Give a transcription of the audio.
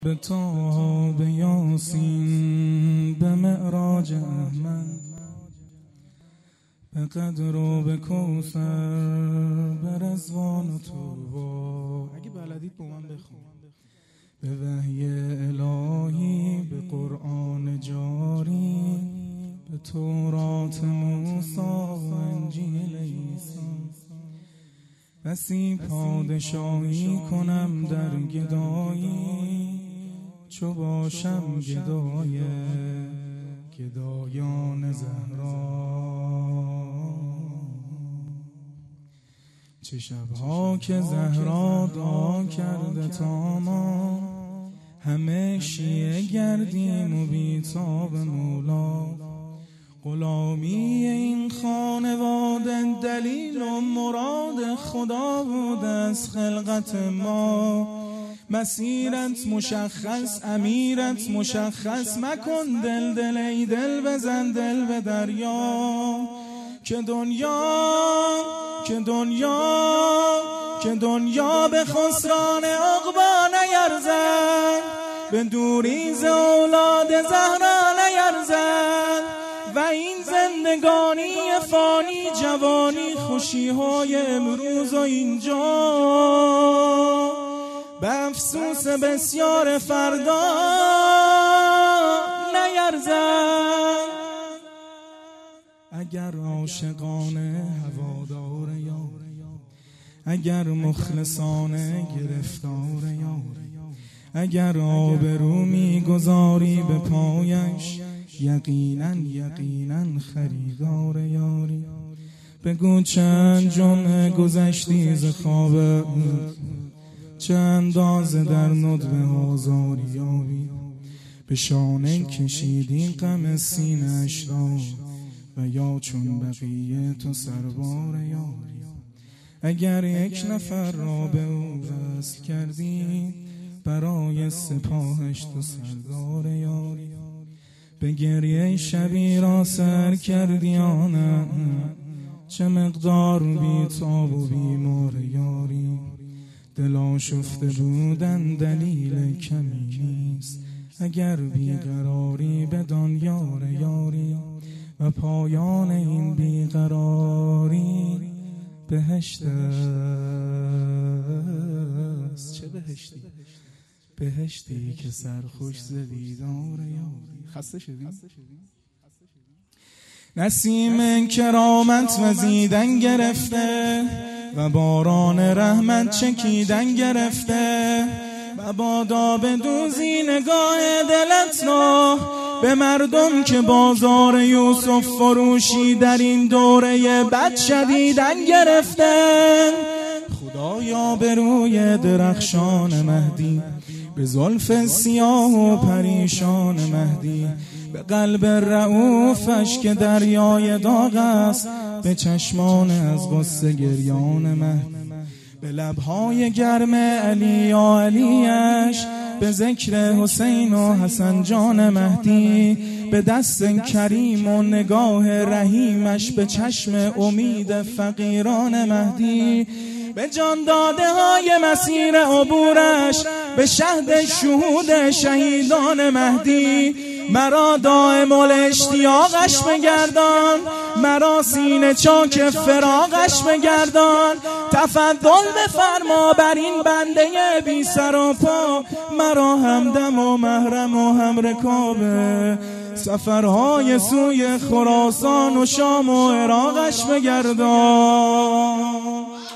به طه به یاسین به معراج احمد به قدر و به کوثر به رضوان و طوبی. اگه بلدید با من بخون. به وحی الهی به قرآن جاری به تورات موسی و انجیل عیسی. بسی پادشاهی کنم در گدایی چو باشم گدای گدایان زهرا. چه شبها که زهرا دعا کرده تا ما همه شیعه گردیم و بیتاب مولا. غلامی این خانواده دلیل و مراد خدا بود از خلقت ما. مسیرت مشخص امیرت مشخص مکن دل ای دل بزن دل به دریا. که دنیا به خسران عقبا نیرزد، به دوری ز اولاد زهرا نیرزد. و این زندگانی فانی جوانی خوشی های امروز و اینجا به افسوس بسیار فردا نیرزد. اگر عاشقانه هوادار یار، اگر مخلصانه گرفتار یار، اگر آبرو میگذاری به پایش یقینا خریدار یاری. بگو چند جمعه گذشتی ز خوابت، چه اندازه در ندبه آزاری یابی. به شانه کشیدی غم سینه‌اش را و یا چون بقیه تو سربار یاری. اگر یک نفر را به او وصل کردی برای سپاهش تو سردار یاری. به گریه شبی را سر کردی آنم چه مقدار بی‌تاب و بیمار یاری. دل آشفته بودن دلیل کمی نیست، اگر بیقراری بدان یار یاری. و پایان این بیقراری بهشت است. چه بهشتی؟ بهشتی که سرخوش ز دیدار یاری. خسته شدی؟ نسیم کرامت وزیدن گرفته و باران رحمت چکیدن گرفته. و بادا بدوزی نگاه دلت را به مردم که بازار یوسف فروشی در این دوره بد شدیدن گرفتن. خدایا به روی درخشان مهدی، به زلف سیاه و پریشان مهدی، به قلب رعوفش که دریای داغ است، به چشمان از غصه گریان مهدی، به لبهای گرم علی یا علیش، به ذکر حسین و حسن جان مهدی، به دست کریم و نگاه رحیمش، به چشم امید فقیران مهدی، به جان داده های مسیر عبورش، به شهد شهود شهیدان مهدی. مرا دائم الاشتیاقش بگردان، مرا سینه چاک فراقش بگردان. تفضل بفرما بر این بنده بی سر و پا، مرا همدم و محرم و همرکابه سفرهای سوی خراسان و شام و عراقش بگردان.